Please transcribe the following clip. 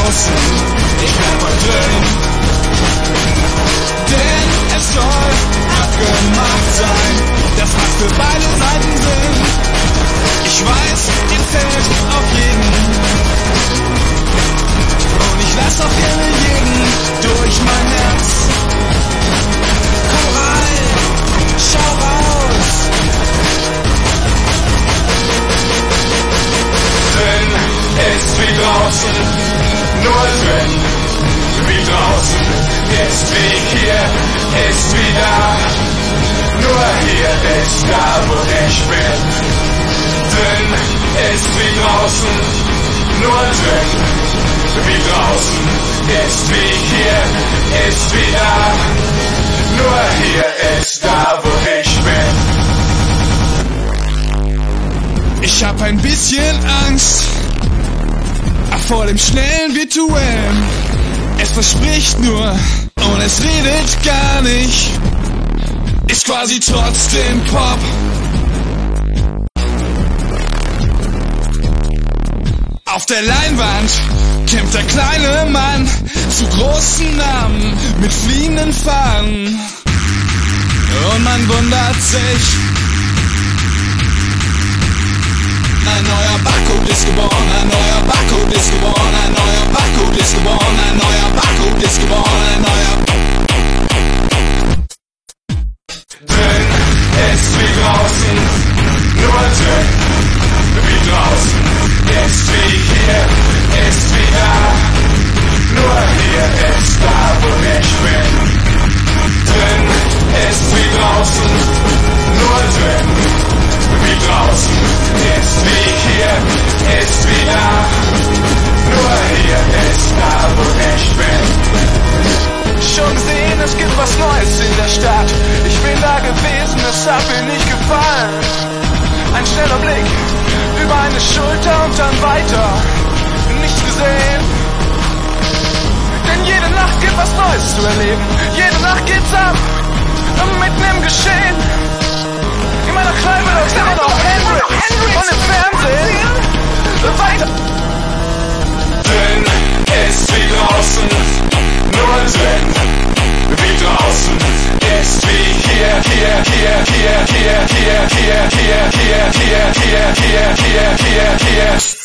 draußen, ich bleib mal drin. Denn es soll abgemacht sein, das macht für beide Seiten Sinn. Ich weiß, ihr zählt auf jeden, und ich lass auch gerne jeden durch mein Herz. Komm rein, schau raus. Drin ist wie draußen, nur drin wie draußen. Ist wie hier, ist wie da, nur hier ist da, wo ich bin. Drin ist wie draußen, nur drin wie draußen. Ist wie hier, ist wie da, nur hier ist da, wo ich bin. Ich hab ein bisschen Angst vor dem schnellen Virtuellen. Es verspricht nur und es redet gar nicht. Ist quasi trotzdem Pop. Auf der Leinwand kämpft der kleine Mann zu großen Namen mit fliegenden Fahnen. Und man wundert sich. Ein neuer Barcode ist geboren, ein neuer Barcode ist geboren, ein neuer Barcode ist geboren, ein neuer Barcode ist geboren, ein neuer. Drin ist wie draußen, nur drin wie draußen. Ist wie hier, ist wie da, nur hier ist da, wo ich bin. Drin ist wie draußen, nur drin wie draußen. Ist wie hier, ist wie da, nur hier ist da, wo ich bin. Schon gesehen, es gibt was Neues in der Stadt. Ich bin da gewesen, es hat mir nicht gefallen. Ein schneller Blick über eine Schulter und dann weiter. Nichts gesehen. Denn jede Nacht gibt was Neues zu erleben. Jede Nacht geht's ab, mitten im Geschehen. In meiner Kneipe läuft immer noch Hendrix und im Fernsehen weiter. Drin ist wie draußen, nur drin wie draußen. Ist wie hier, hier, hier, hier, hier, hier, hier, hier, hier, hier, hier, hier, hier, hier, hier.